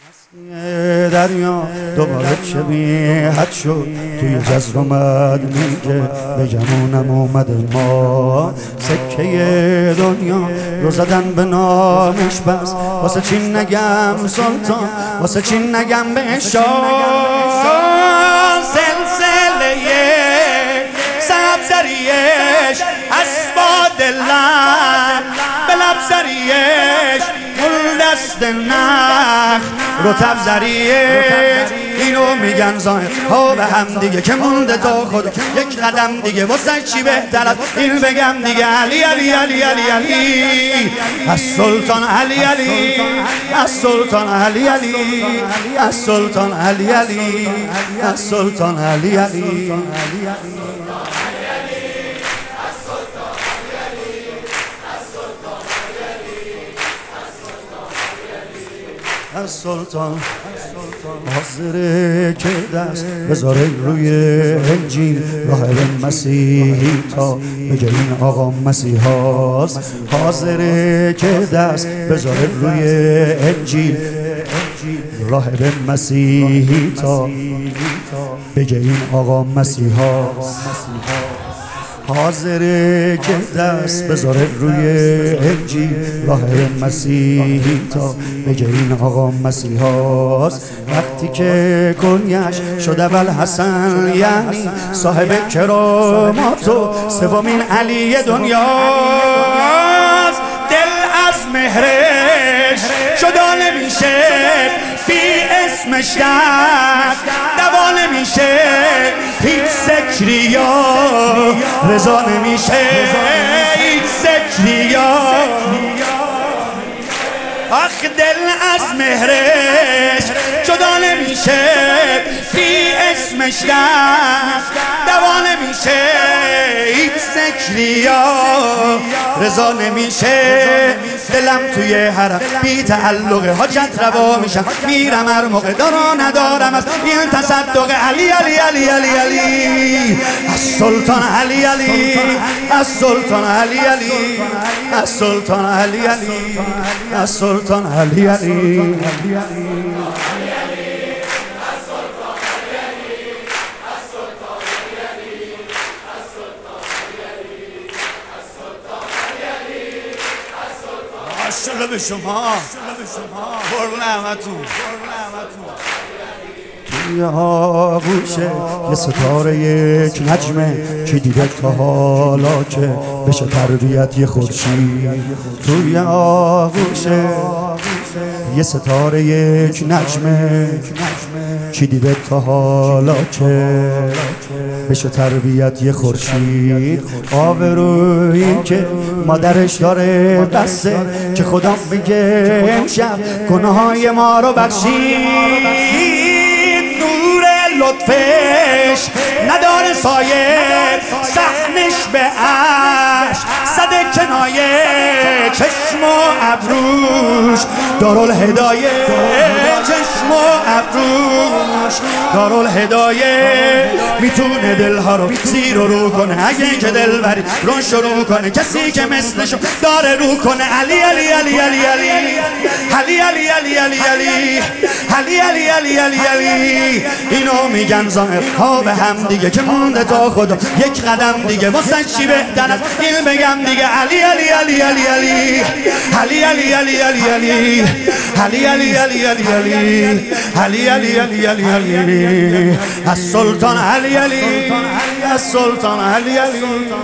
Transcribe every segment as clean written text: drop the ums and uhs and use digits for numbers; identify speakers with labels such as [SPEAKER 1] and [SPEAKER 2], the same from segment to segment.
[SPEAKER 1] دریا دوباره چه بی حد شد توی جزر اومد میگه به گمونم اومد ما سکه دنیا رو زدن به نامش بس واسه چی نگم سلطان واسه چی نگم به شاه سلسله سبزریش اسباد لب به لب زریش مول دست نخ رطب زریش اینو میگن ظاهر ها به هم دیگه که مونده تا خدا یک قدم دیگه واسه چی بهتر از این بگم دیگه علی علی علی علی علی از سلطان علی علی از سلطان علی علی از سلطان علی علی از سلطان علی علی از سلطان حاضره که دست بذاره روی انجیل راه به مسیحی تا بگه این آقا مسیحاست حاضره که دست بذاره روی انجیل راه به مسیحی تا بگه این آقا مسیحاست حاضره که دست بذاره روی انجیل راه مسیحی تا بگه این آقا مسیحاست وقتی که کنیش شد اول حسن یعنی صاحب کرامات و سومین علی دنیاست دل از مهرش جدا نمیشه بی اسمش درد دوا نمیشه هیچ سکری یا رضا نمیشه هیچ سکری یا آخ دل از مهرش جدا نمیشه بی اسمش دوا نمیشه هیچ سکری یا رضا نمیشه دلم توی حرم بی تعلق حاجت روا میشم میرم هر موقع دارا ندارم از این تصدق علی علی علی علی علی از سلطان علی علی از سلطان علی علی از سلطان علی علی از سلطان علی علی ماشاءالله به شما قربون احمدتون توی آغوشه یه ستاره یک نجمه کی دیده تا حالا که بشه تربیت یه خورشید توی آغوشه یه ستاره یک نجمه کی دیده تا حالا که بشه تربیت یه خورشید آبرویی که مادرش داره بسه که خدا میگه امشب گناههای ما رو بخشید لطفش نداره سایه صحنش به عشق صد کنایه چشم و ابروش دارالهدایه چشم و ابروش دارالهدایه میتونه دلها رو زیر و رو کنه اگه که دل بری رو شروع کنه کسی که مثلشو داره رو کنه علی علی علی علی علی علی علی علی علی علی علی علی علی علی علی اینو میگن ظاهر ها به هم دیگه که مونده تا خدا یک قدم دیگه واسه چی بهتر از این بگم دیگه علی علی علی علی علی علی علی علی علی علی علی علی علی علی علی علی علی علی علی از سلطان علی علی از سلطان علی علی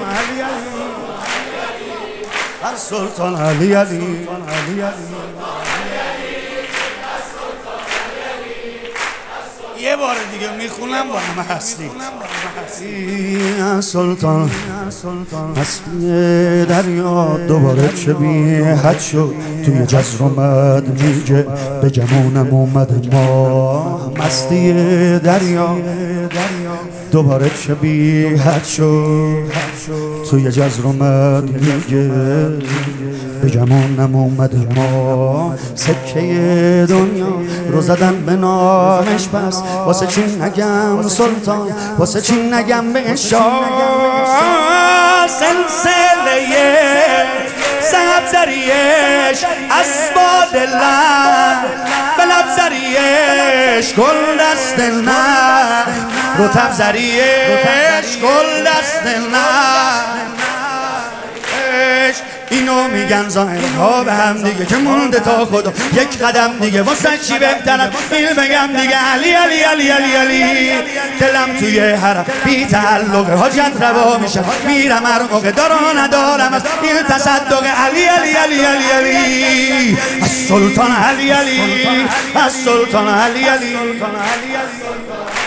[SPEAKER 1] از سلطان علی علی یه بار دیگه میخونم با همه هستی از سلطان هستی دریا دوباره چه بی حد شد توی جزر اومد میگه به گمونم اومد ما مستی دریا دوباره چه بی حد شد توی جزر اومد میگه به گمونم اومد ما سکه دنیا رو زدن به نامش بس واسه چی نگم سلطان واسه چی نگم به شاه سلسله سبزریش اسباد لب به لب زریش زریش گل دست نه، رطب زریش گل دست نه. اینو میگن ظاهرها به هم دیگه که مونده تا خدا یک قدم دیگه. واسه چی بهتر از این بگم دیگه؟ علی علی علی علی علی. دلم توی حرم بی تعلق حاجت روا میشه، میرم هر موقع دارا ندارم از این تصدق. علی علی علی علی علی از سلطان علی علی، از سلطان علی علی.